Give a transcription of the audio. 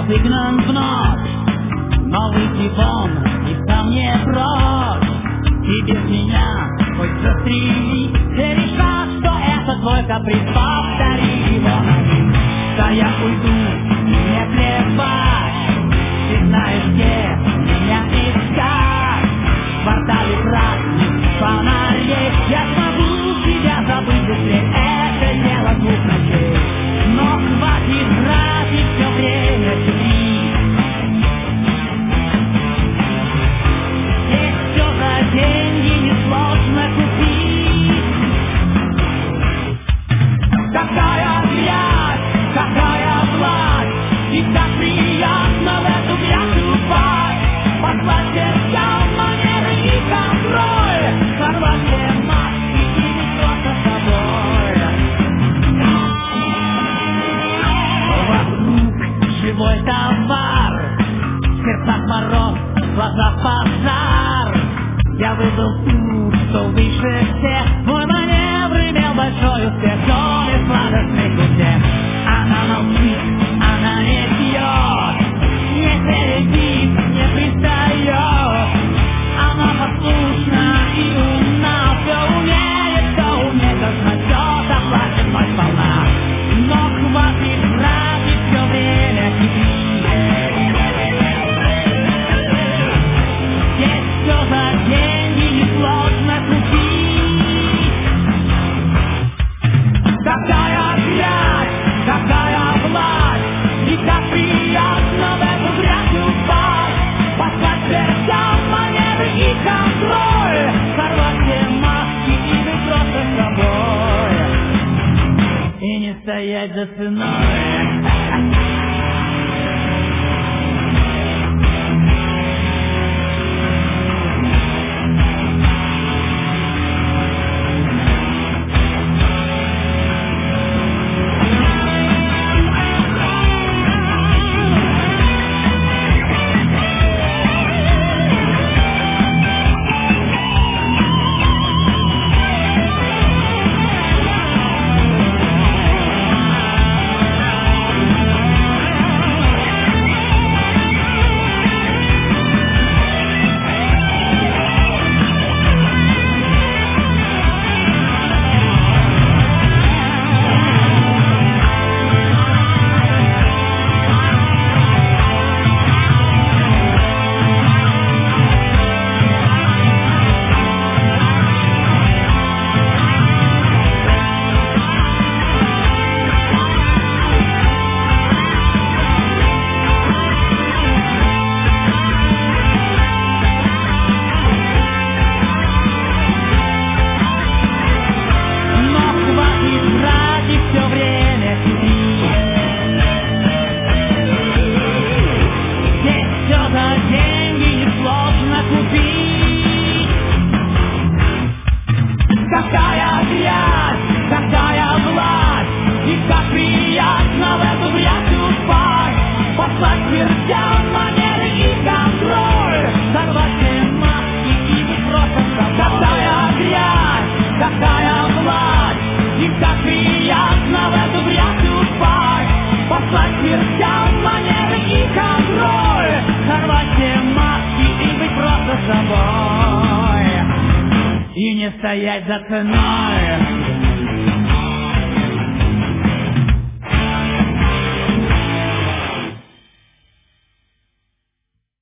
выгнан в ночь, но выйти вон и ко мне прочь. И без меня хоть застрели, все решат, что это твой каприз. Повтори его один, да я уйду, мне плевать. Ты знаешь, где меня искать. В квартале красных фонарей я смогу тебя забыть быстрее. Это дело двух ночей, но хватит тратить все время любви. Здесь все за деньги несложно купить. Какая грязь, какая власть, и так приятно в эту грязь упасть. Послать сердца манеры и контроль, сорвать все маски и не просто с собой. Вокруг живой товар, в сердцах мороз, в глазах пожар. Я выбрал ту, что выше всех. Мой маневр имел большой успех, но не сладостный успех. Она молчит, она не пьет, не сердит, не пристает. Она послушна и умна, все умеет, знать, все заплатит мать сполна. Но хватит тратить все время любви. Здесь все за деньги несложно купить. Какая грязь, какая власть, и как приятно в эту грязь упасть. Послать сердца манеры и контроль, сорвать все маски и быть просто с собой. И не стоять за ценой. Какая грязь, какая власть, и как приятно в эту грязь упасть. Послать сердцам манеры и контроль, сорвать все маски и быть просто с собой. Какая грязь, какая власть, и как приятно в эту грязь упасть. Послать сердцам манеры и контроль, сорвать все маски и быть просто с собой. И не стоять за ценой.